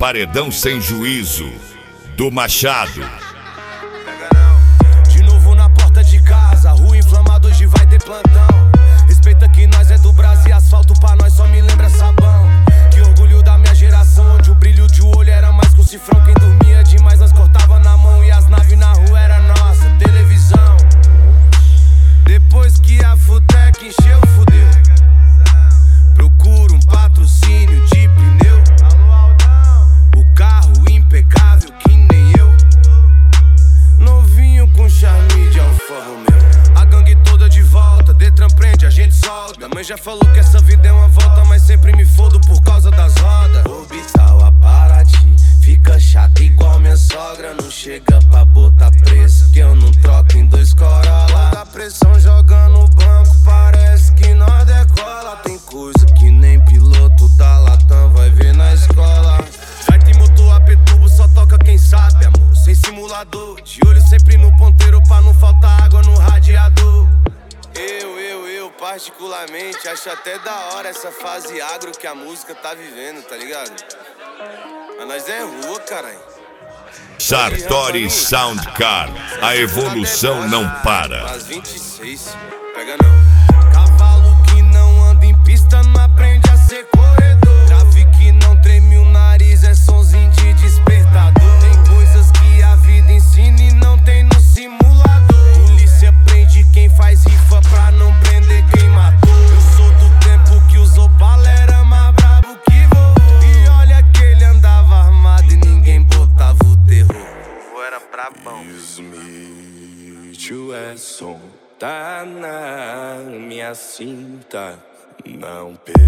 Paredão Sem Juízo, do Machado. De novo na porta de casa, rua inflamada, hoje vai ter plantão. Respeita que nós é do Brasil e asfalto pra nós só me lembra sabão. Que orgulho da minha geração, onde o brilho de olho era mais com cifrão. Quem dormia demais nós cortava na mão e as naves na rua era nossa televisão. Depois que a Futec encheu, fudeu. Procuro um patrocínio de pneu. O carro impecável que nem eu. Novinho com charme de Alfa Romeo. A gangue toda de volta, Detran prende, a gente solta. Minha mãe já falou que essa vida é uma volta, mas sempre me fodo por causa das rodas. Orbital a Paraty, fica chata igual minha sogra. Não chega pra botar preço, que eu não troco em dois Corolla. Quando a pressão joga no banco, parece que nós decola. Tem coisa que nem piloto da Latam vai ver na escola. Vai ter motor AP turbo, só toca quem sabe, amor. Sem simulador, de olho sempre no ponteiro pra não faltar água no radiador. Eu particularmente acho até da hora essa fase agro que a música tá vivendo, tá ligado? Mas nós é rua, caralho. Sartori Soundcar, a evolução não para. Às 26, pega não. Cavalo que não anda em pista não aprende a ser corredor. Trave que não treme o nariz, é sonzinho de despertador. Tem coisas que a vida ensina e não tem no simulador. Polícia prende quem faz rifa pra não prender quem matou. Eu sou do tempo que usou bala, era mais brabo que vovô. E olha que ele andava armado e ninguém botava o terror. Vovô era brabão. Smith é som, tá na minha cinta. Não peita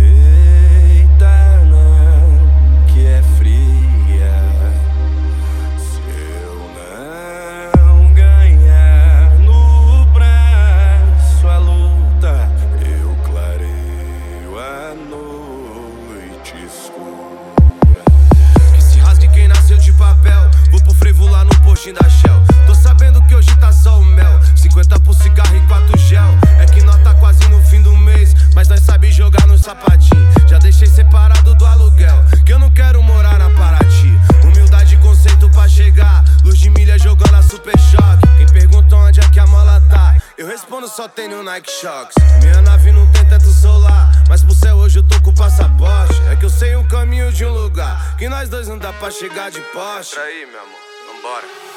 não, que é fria. Se eu não ganhar no braço a luta, eu clareio a noite escura. Que se rasgue quem nasceu de papel. Vou pro frevo lá no postinho da Shell. Tô sabendo que hoje tá só o mel. 50 por cigarro e 4 gel. É que nós tá quase no fim do mês, mas nós sabe jogar no sapatinho. Já deixei separado do aluguel, que eu não quero morar na Paraty. Humildade e conceito pra chegar. Luz de milha jogando a super choque. Quem pergunta onde é que a mola tá, eu respondo só tem no Nike Shox. Minha nave não tem teto solar, mas pro céu hoje eu tô com passaporte. É que eu sei um caminho de um lugar que nós dois não dá pra chegar de Porsche. Aí, meu amor, vambora.